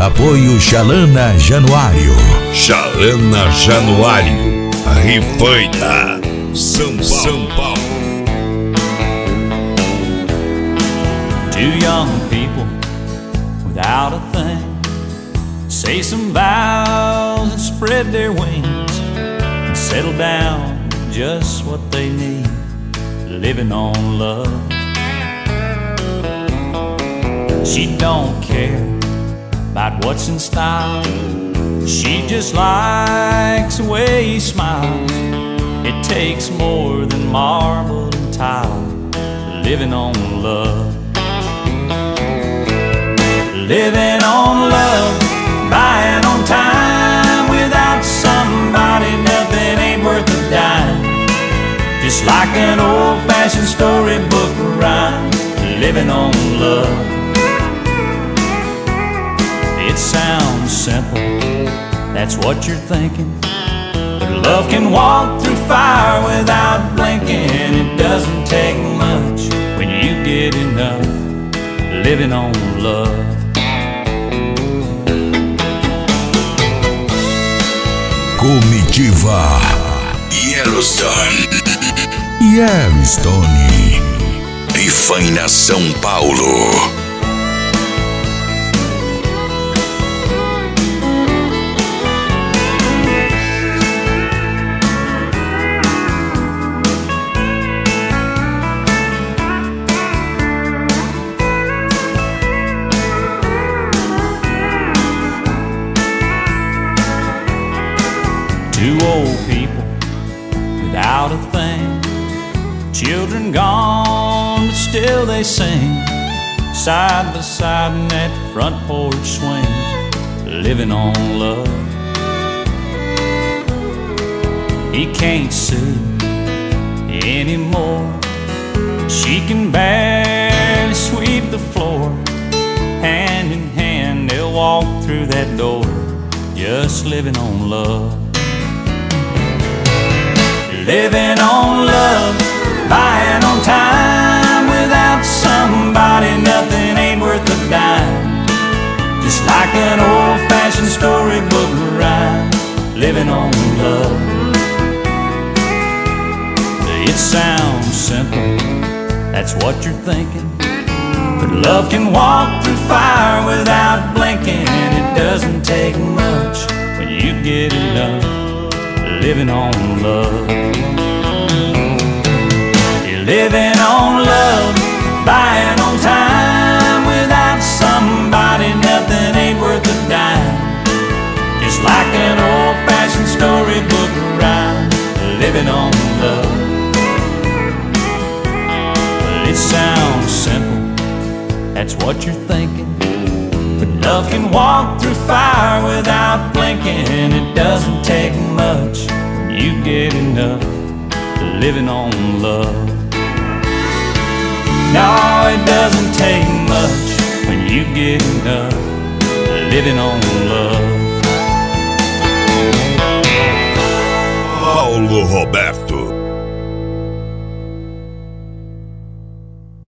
Apoio Chalana Januário. Chalana Januário, Rifaina, São Paulo. Two young people without a thing say some vows and spread their wings and settle down just what they need, living on love. She don't care about what's in style, she just likes the way he smiles. It takes more than marble and tile, living on love. Living on love, buying on time. Without somebody, nothing ain't worth a dime. Just like an old-fashioned storybook rhyme, living on love. It sounds simple, that's what you're thinking, but love can walk through fire without blinking. It doesn't take much when you get enough, living on love. Comitiva Yellowstone. Yellowstone. Rifaina, São Paulo. Two old people without a thing, children gone, but still they sing, side by side in that front porch swing, living on love. He can't see anymore, she can barely sweep the floor. Hand in hand they'll walk through that door, just living on love. Living on love, buying on time. Without somebody, nothing ain't worth a dime. Just like an old-fashioned storybook rhyme, living on love. It sounds simple, that's what you're thinking, but love can walk through fire without blinking. It doesn't take much when you get enough, living on love. You're living on love, buying on time. Without somebody, nothing ain't worth a dime. Just like an old-fashioned storybook rhyme, living on love. Well, it sounds simple, that's what you're thinking, but love can walk through fire without blinking. It doesn't take much when you get enough, living on love. No, it doesn't take much when you get enough, living on love. Paulo Roberto.